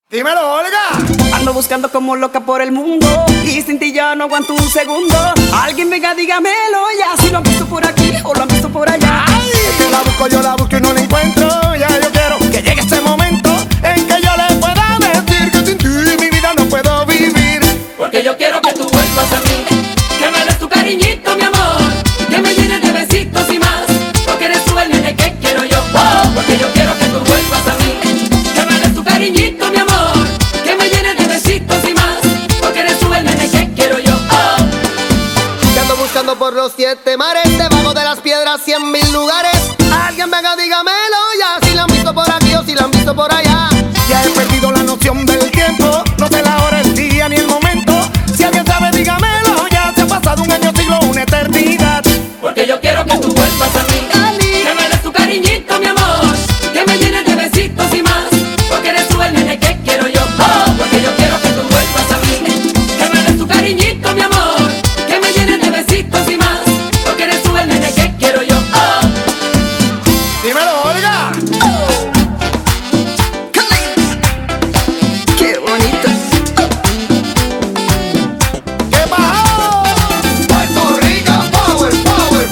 Dímelo, Olga. Ando buscando como loca por el mundo y sin ti ya no aguanto un segundo. Alguien venga, dígamelo ya, si lo han visto por aquí o lo han visto por allá. Ay, yo la busco y no la encuentro. Ya yo quiero que llegue ese momento en que yo le pueda decir que sin ti mi vida no puedo vivir. Porque yo quiero que tú vuelvas a mí, que me des tu cariñito, mi amor, que me llenes de besitos y más, porque eres tú el nene que quiero yo. Oh, porque yo quiero que tú vuelvas a mí, que me des tu cariñito, mi amor, que me llenes de besitos y más, porque eres tú el nene que quiero yo. Oh. Te ando buscando por los 7 mares, debajo de las piedras 100.000 lugares. Alguien venga, dígamelo ya, si la han visto por aquí o si la han visto por allá. Ya he perdido la noción del tiempo, no sé la hora, el día ni el momento. Si alguien sabe, dígamelo ya, se ha pasado un año, siglo, una eternidad. Porque yo quiero que tú vuelvas a mí, que me des tu cariñito, mi amor, que me llenes de besitos y más, porque eres tú el nene que quiero yo. Oh, porque yo quiero que tú vuelvas a mí, que me des tu cariñito, mi amor, que me llenes de besitos y más, porque eres tú el nene que quiero yo. Oh. Dímelo, Olga. Qué bonito. ¿Qué pasó? Puerto Rico, power, power.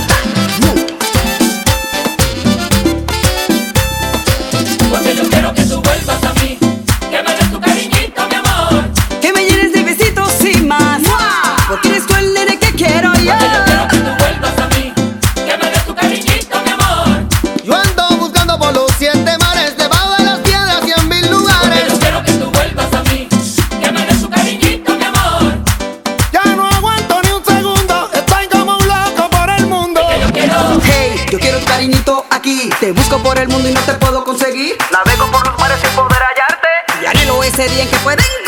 Porque yo quiero que tú vuelvas a mí, que me des tu cariñito, mi amor, Que me llenes de besitos y más, porque eres tú el nene que quiero yo. porque yo quiero que tú vuelvas a mí, que me des tu cariñito, mi amor, Yo ando buscando por los 7 mares, debajo de las piedras 100.000 porque lugares. yo quiero que tú vuelvas a mí, que me des tu cariñito, mi amor, Ya no aguanto ni un segundo, estoy como un loco por el mundo. que yo quiero. Hey, yo quiero tu cariñito aquí. Te busco por el mundo y no te puedo conseguir. Navego por los mares sin poder hallarte. Y anhelo ese día en que pueden